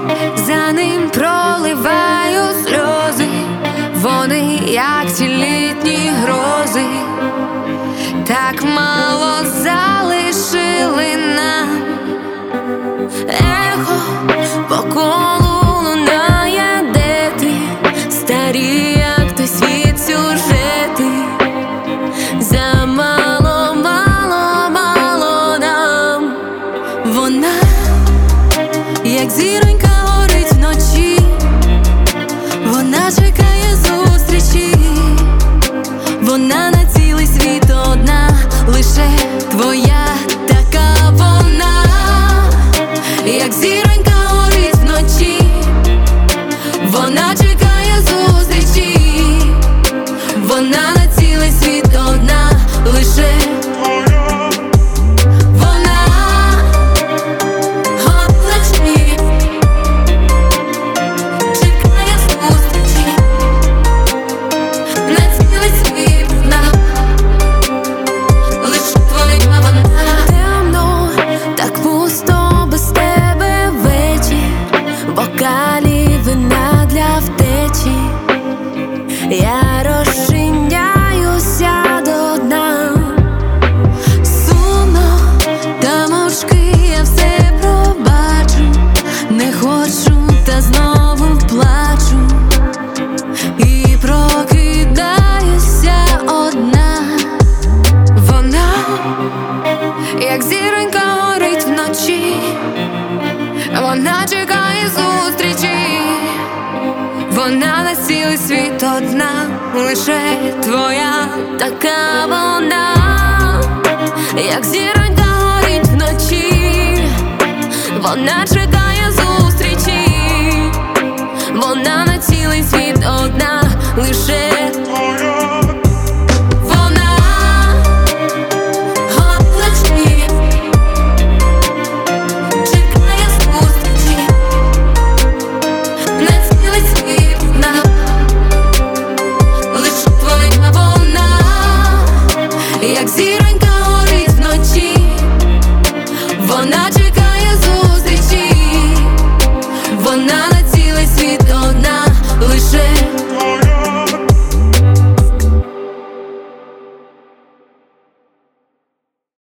за ним проливаю сльози, вони, як ті літні грози, так мало залишили нам. Ехо по колу лунає, де ти, старі, як той світ, сюжети. Замало, мало, мало нам. Вона, як зіронька, горить вночі, вона чекає зустрічі, вона на цілий світ одна, лише твоя така вона. Як зіронька горить вночі, вона чекає зустрічі, вона на цілий світ одна, лише вона. Вночі чекає зустрічі, на цілий світ одна, лише твоя вона. Темно, так пусто без тебе вечір, бокалі вина для втечі. Я розчиняюся до дна. Сумно, та мовчки я все пробачу, не хочу, та знову плачу, і прокидаюся одна. Вона, як зіронька, горить вночі, вона чекає зустрічі, вона на цілий світ одна, лише твоя така вона. Як зіронька горить вночі, вона чекає зустрічі, вона на цілий світ одна, лише